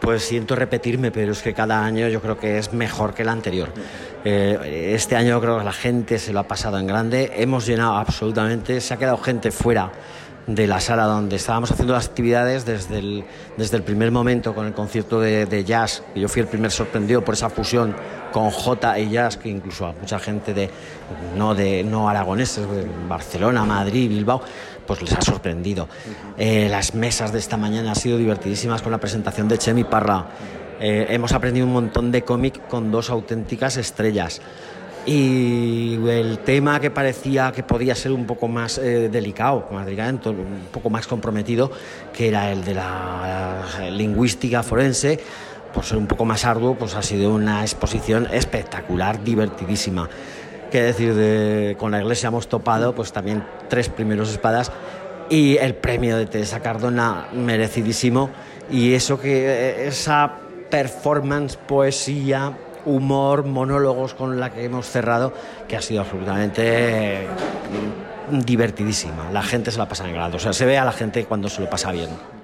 Pues siento repetirme, pero es que cada año yo creo que es mejor que el anterior. Este año yo creo que la gente se lo ha pasado en grande, hemos llenado absolutamente, se ha quedado gente fuera de la sala donde estábamos haciendo las actividades desde el primer momento con el concierto de jazz, que yo fui el primer sorprendido por esa fusión con Jota y jazz, que incluso a mucha gente no aragoneses, de Barcelona, Madrid, Bilbao, pues les ha sorprendido. Las mesas de esta mañana han sido divertidísimas con la presentación de Chemi Parra. Hemos aprendido un montón de cómic con dos auténticas estrellas. Y el tema que parecía que podía ser un poco más delicado, un poco más comprometido, que era el de la lingüística forense, por ser un poco más arduo, pues ha sido una exposición espectacular, divertidísima. Qué decir, con la Iglesia hemos topado pues también 3 primeros espadas y el premio de Teresa Cardona merecidísimo, y esa performance, poesía, humor, monólogos con la que hemos cerrado, que ha sido absolutamente divertidísima. La gente se la pasa en grande, o sea, se ve a la gente cuando se lo pasa bien.